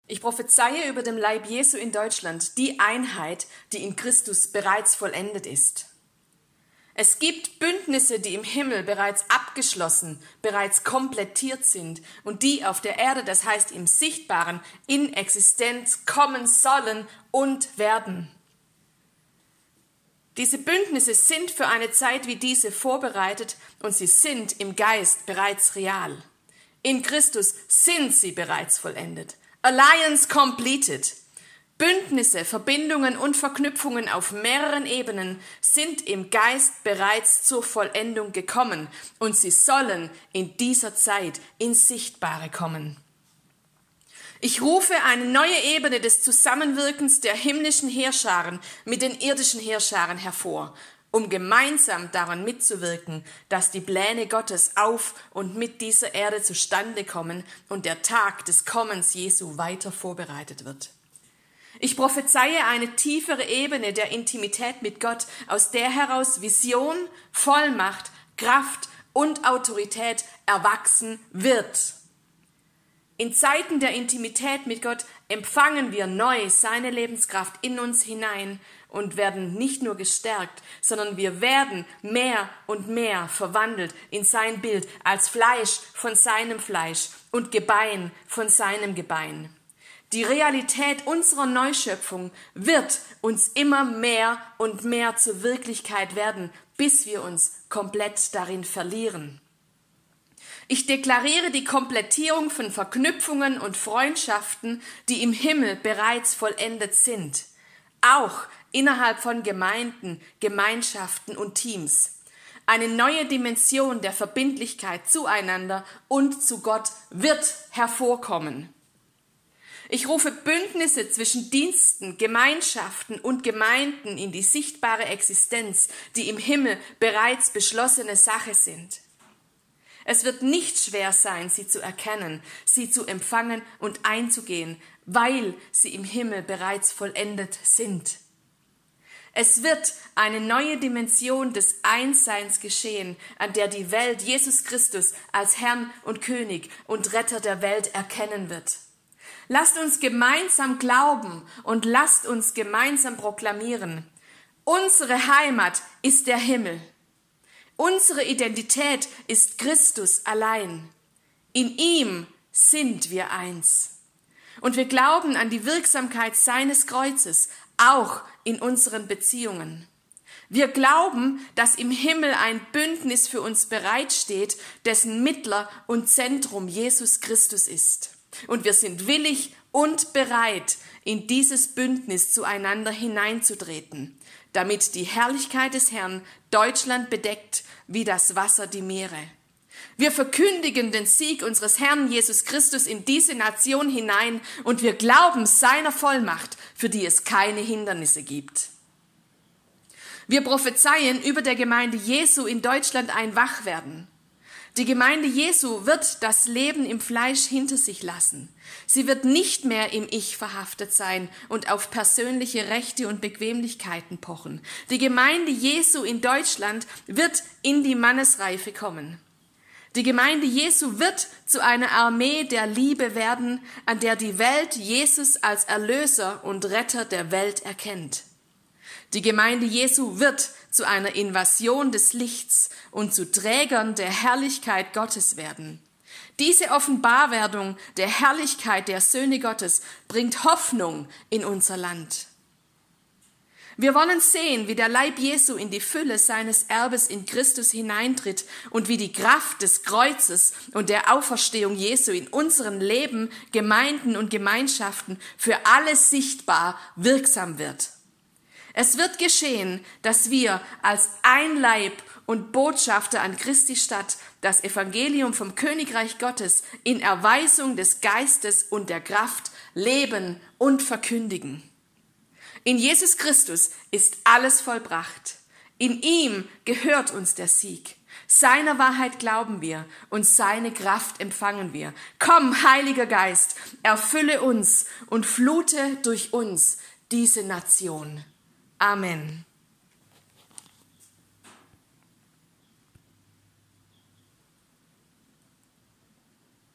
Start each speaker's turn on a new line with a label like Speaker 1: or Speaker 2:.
Speaker 1: Ich prophezeie über dem Leib Jesu in Deutschland die Einheit, die in Christus bereits vollendet ist. Es gibt Bündnisse, die im Himmel bereits abgeschlossen, bereits komplettiert sind und die auf der Erde, das heißt im Sichtbaren, in Existenz kommen sollen und werden. Diese Bündnisse sind für eine Zeit wie diese vorbereitet und sie sind im Geist bereits real. In Christus sind sie bereits vollendet. Alliance completed. Bündnisse, Verbindungen und Verknüpfungen auf mehreren Ebenen sind im Geist bereits zur Vollendung gekommen und sie sollen in dieser Zeit ins Sichtbare kommen. Ich rufe eine neue Ebene des Zusammenwirkens der himmlischen Heerscharen mit den irdischen Heerscharen hervor, um gemeinsam daran mitzuwirken, dass die Pläne Gottes auf und mit dieser Erde zustande kommen und der Tag des Kommens Jesu weiter vorbereitet wird. Ich prophezeie eine tiefere Ebene der Intimität mit Gott, aus der heraus Vision, Vollmacht, Kraft und Autorität erwachsen wird. In Zeiten der Intimität mit Gott empfangen wir neu seine Lebenskraft in uns hinein und werden nicht nur gestärkt, sondern wir werden mehr und mehr verwandelt in sein Bild als Fleisch von seinem Fleisch und Gebein von seinem Gebein. Die Realität unserer Neuschöpfung wird uns immer mehr und mehr zur Wirklichkeit werden, bis wir uns komplett darin verlieren. Ich deklariere die Komplettierung von Verknüpfungen und Freundschaften, die im Himmel bereits vollendet sind, auch innerhalb von Gemeinden, Gemeinschaften und Teams. Eine neue Dimension der Verbindlichkeit zueinander und zu Gott wird hervorkommen. Ich rufe Bündnisse zwischen Diensten, Gemeinschaften und Gemeinden in die sichtbare Existenz, die im Himmel bereits beschlossene Sache sind. Es wird nicht schwer sein, sie zu erkennen, sie zu empfangen und einzugehen, weil sie im Himmel bereits vollendet sind. Es wird eine neue Dimension des Einsseins geschehen, an der die Welt Jesus Christus als Herrn und König und Retter der Welt erkennen wird. Lasst uns gemeinsam glauben und lasst uns gemeinsam proklamieren. Unsere Heimat ist der Himmel. Unsere Identität ist Christus allein. In ihm sind wir eins. Und wir glauben an die Wirksamkeit seines Kreuzes, auch in unseren Beziehungen. Wir glauben, dass im Himmel ein Bündnis für uns bereitsteht, dessen Mittler und Zentrum Jesus Christus ist. Und wir sind willig und bereit, in dieses Bündnis zueinander hineinzutreten, damit die Herrlichkeit des Herrn Deutschland bedeckt wie das Wasser die Meere. Wir verkündigen den Sieg unseres Herrn Jesus Christus in diese Nation hinein und wir glauben seiner Vollmacht, für die es keine Hindernisse gibt. Wir prophezeien über der Gemeinde Jesu in Deutschland ein Wachwerden. Die Gemeinde Jesu wird das Leben im Fleisch hinter sich lassen. Sie wird nicht mehr im Ich verhaftet sein und auf persönliche Rechte und Bequemlichkeiten pochen. Die Gemeinde Jesu in Deutschland wird in die Mannesreife kommen. Die Gemeinde Jesu wird zu einer Armee der Liebe werden, an der die Welt Jesus als Erlöser und Retter der Welt erkennt. Die Gemeinde Jesu wird zu einer Invasion des Lichts und zu Trägern der Herrlichkeit Gottes werden. Diese Offenbarwerdung der Herrlichkeit der Söhne Gottes bringt Hoffnung in unser Land. Wir wollen sehen, wie der Leib Jesu in die Fülle seines Erbes in Christus hineintritt und wie die Kraft des Kreuzes und der Auferstehung Jesu in unserem Leben, Gemeinden und Gemeinschaften für alle sichtbar wirksam wird. Es wird geschehen, dass wir als ein Leib und Botschafter an Christi Stadt das Evangelium vom Königreich Gottes in Erweisung des Geistes und der Kraft leben und verkündigen. In Jesus Christus ist alles vollbracht. In ihm gehört uns der Sieg. Seiner Wahrheit glauben wir und seine Kraft empfangen wir. Komm, Heiliger Geist, erfülle uns und flute durch uns diese Nation. Amen.